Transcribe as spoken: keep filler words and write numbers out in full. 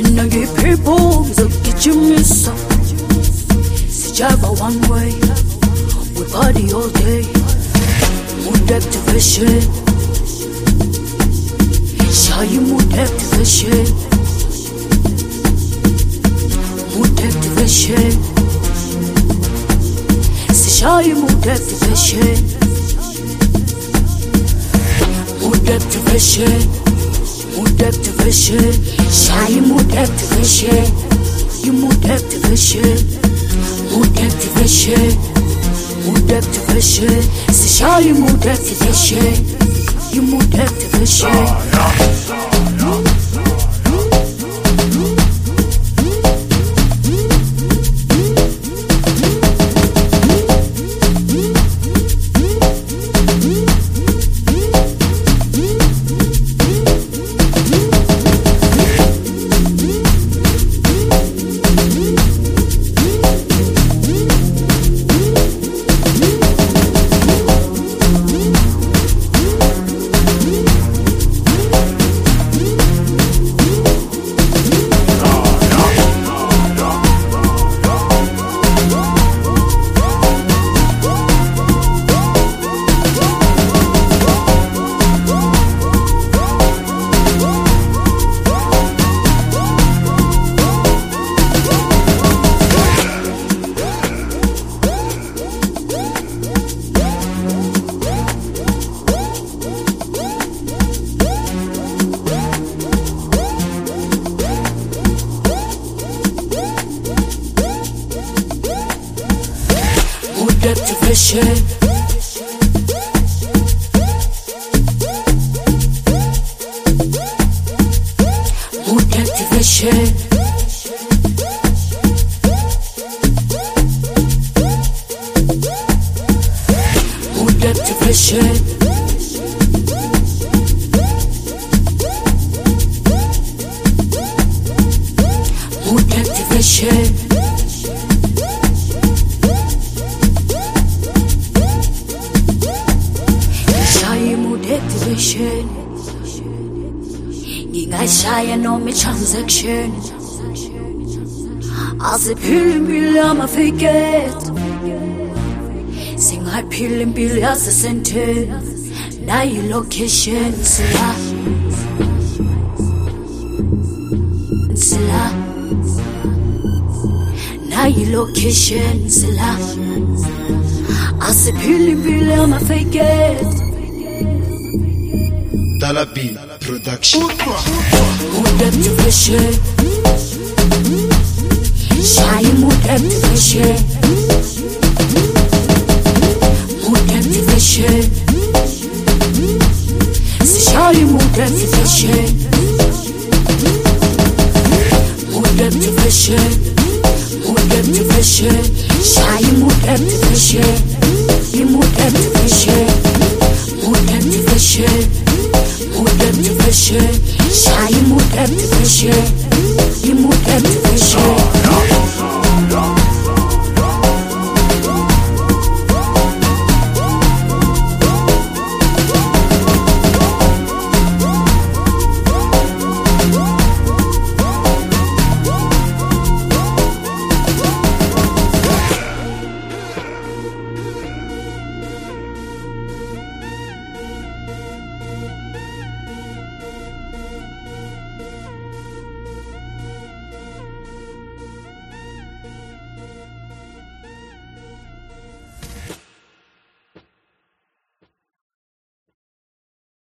Mina people so get you miss up. Sijava one way, we party all day. Mood activation, show you mood activation. Mood activation, show you mood activation. Mood activation, mood activation, show you mood activation. You mood activation, mood activation, mood activation. Show you mood activation. You mood activation. Activation. Mood activation. Mood activation. Mood activation. Activation. Ngingayishaya noma transaction. Asiphila impilo yamafeketi, singaphila impilo yasesenteni. Nayi location sila sila. Nayi location sila. Asiphila impilo yamafeketi. Dalabi Production. Mood activation. Shy mood activation. Mood activation. Shy mood activation. Mood activation. Mood activation. Shy mood activation. Mood activation. Mood activation. Mood activation, shy mood activation.